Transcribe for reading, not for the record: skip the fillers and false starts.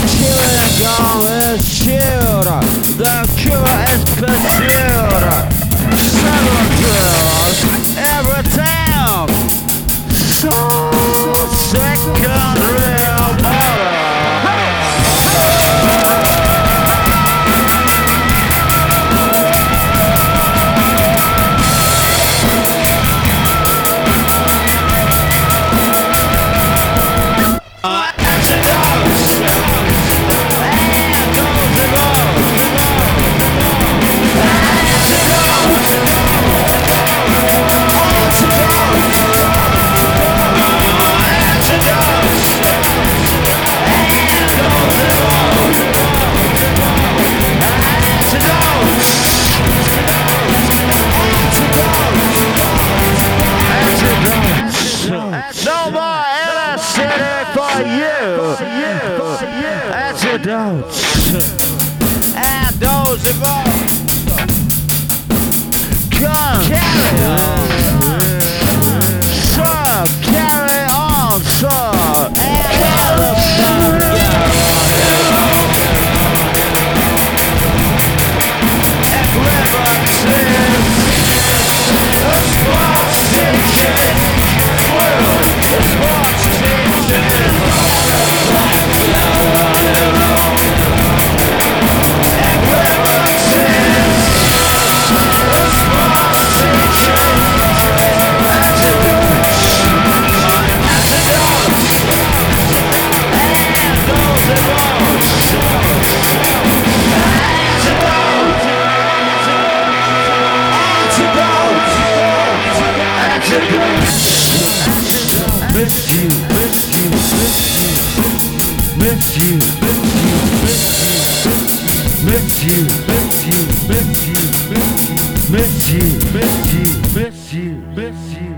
Chewing gum is chewed. The cure is pursued. Several pills every time. So secondary murder. No more LSD for you. Antidotes and those involved. Come carry on, sir. Carry on, sir. And elephant. Miss you, miss you, miss you, miss you, miss you, miss you, miss you, miss you, miss you, miss you, miss you.